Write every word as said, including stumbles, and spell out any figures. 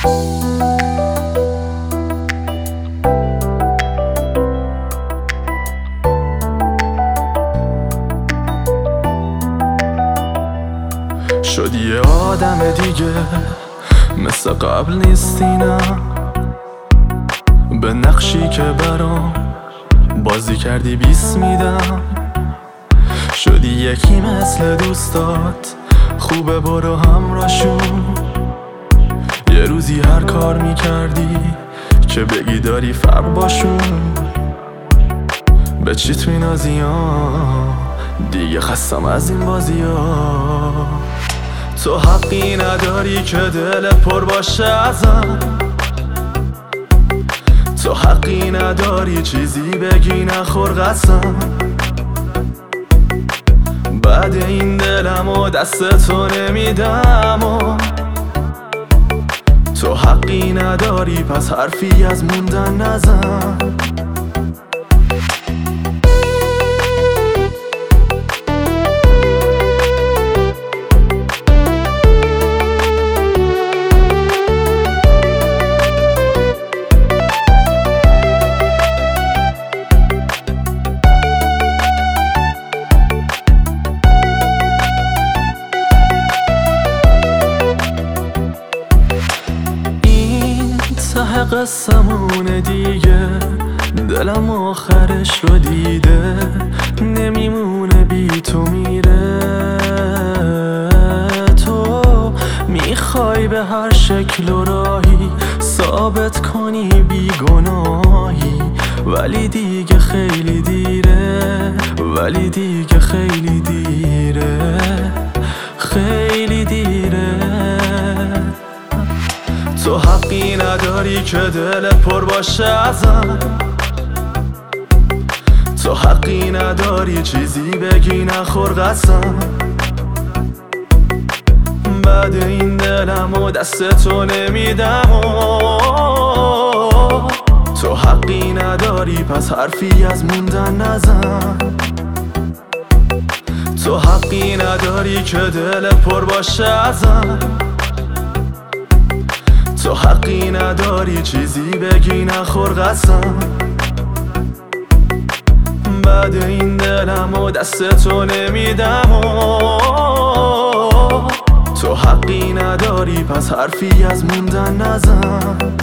شدی یه آدم دیگه، مثل قبل نیستینم. به نقشی که برام بازی کردی بیس میدم. شدی یکی مثل دوستات، خوبه برو همراشون. یه روزی هر کار میکردی که بگی داری فرق باشون. به چیت مینازی ها، دیگه خستم از این بازی ها. تو حقی نداری که دل پر باشه ازم. تو حقی نداری چیزی بگی نخور قسم. بعد این دلم و دست تو نمیدم و تو حقی نداری، پس حرفی از موندن نزن. ته قسمونه دیگه، دلم آخرش رو دیده. نمیمونه بی تو میره. تو میخوای به هر شکل و راهی ثابت کنی بی گناهی، ولی دیگه خیلی دیره. ولی دیگه خیلی دیره. خیلی دیره. تو حقی نداری که دل پر باشه ازم. تو حقی نداری چیزی بگی نخور قسم. بعد این دلم و دست تو نمیدم و تو حقی نداری، پس حرفی از موندن نزن. تو حقی نداری که دل پر باشه ازم. تو حقی نداری چیزی بگی نخور قسم. بعد این دلم و دست تو نمیدم و تو حقی نداری، پس حرفی از موندن نزن.